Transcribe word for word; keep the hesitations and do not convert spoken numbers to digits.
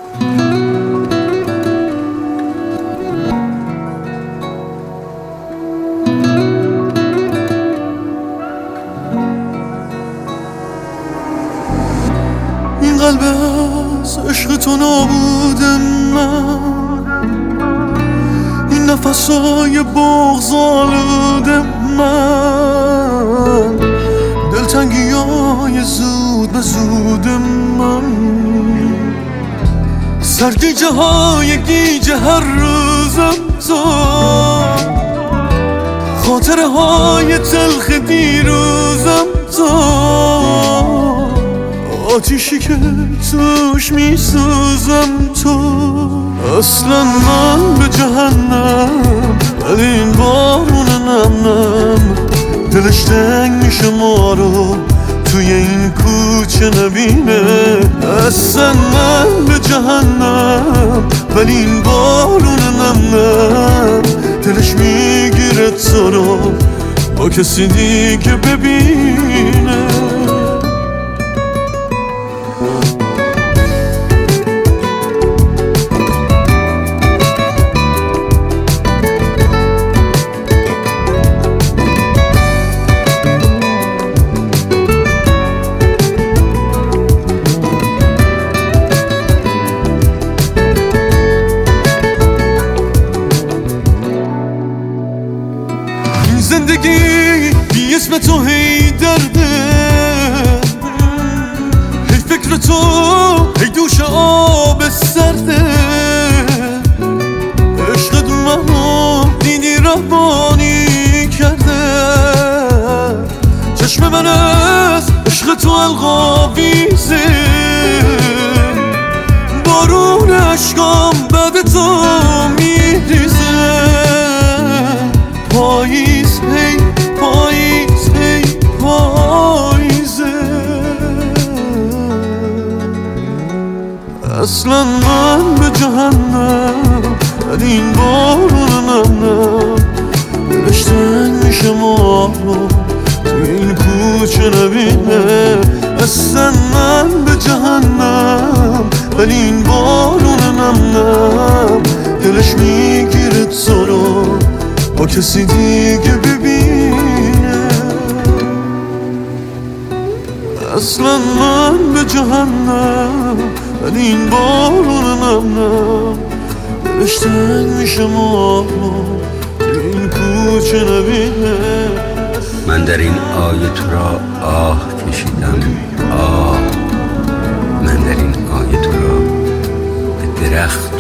این قلب از عشق تو نابود من، این نفسای بغض آلود من، دلتنگی های زود به زود من، سرگیجه های گیجه هر روزم تو، خاطره های تلخ دیروزم تو، آتیشی که توش میسوزم تو. اصلا من به جهنم ولی این بارون نم نم دلش تنگ میشه ما رو توی این کوچه نبینه. اصلا من به جهنم ولی این بارون نم نم دلش میگیره تو رو با کسی دیگه ببینه. زندگی بی اسم تو هی درده، هی فکر تو هی دوش آب سرده، عشقت منو دیدی رهبانی کرده، چشم من از عشق تو القاویزه، بارون عشقام بعد تو میریزه. پاییز هی پاییز هی پاییزه. اصلا من به جهنم ولی این بارون نم نم دلش تنگ میشه ما رو توی این کوچه نبینه. اصلا من به جهنم ولی این بارون نم نم دلش میگیره تو رو با کسی دیگه ببینه. اصلا من به جهنم ولی این بارون نم نم دلش تنگ میشه ما رو این کوچه نبینه. من در این آیه تو را آه کشیدم آه، من در این آیه تو را به درخت